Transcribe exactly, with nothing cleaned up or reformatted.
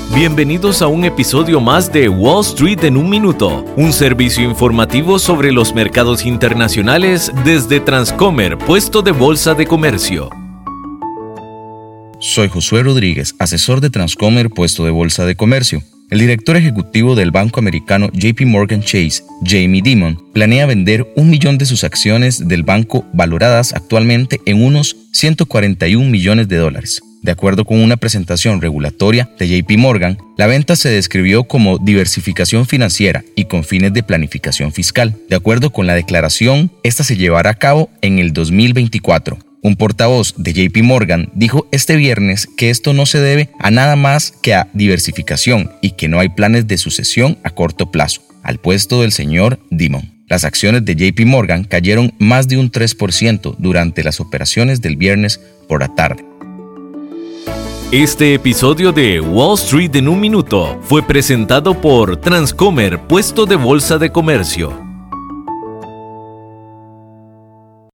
Bienvenidos a un episodio más de Wall Street en un minuto, un servicio informativo sobre los mercados internacionales desde Transcomer, puesto de bolsa de comercio. Soy Josué Rodríguez, asesor de Transcomer, puesto de bolsa de comercio. El director ejecutivo del banco americano J P Morgan Chase, Jamie Dimon, planea vender un millón de sus acciones del banco valoradas actualmente en unos ciento cuarenta y un millones de dólares. De acuerdo con una presentación regulatoria de J P Morgan, la venta se describió como diversificación financiera y con fines de planificación fiscal. De acuerdo con la declaración, esta se llevará a cabo en el dos mil veinticuatro. Un portavoz de J P Morgan dijo este viernes que esto no se debe a nada más que a diversificación y que no hay planes de sucesión a corto plazo al puesto del señor Dimon. Las acciones de J P Morgan cayeron más de un tres por ciento durante las operaciones del viernes por la tarde. Este episodio de Wall Street en un minuto fue presentado por Transcomer, puesto de bolsa de comercio.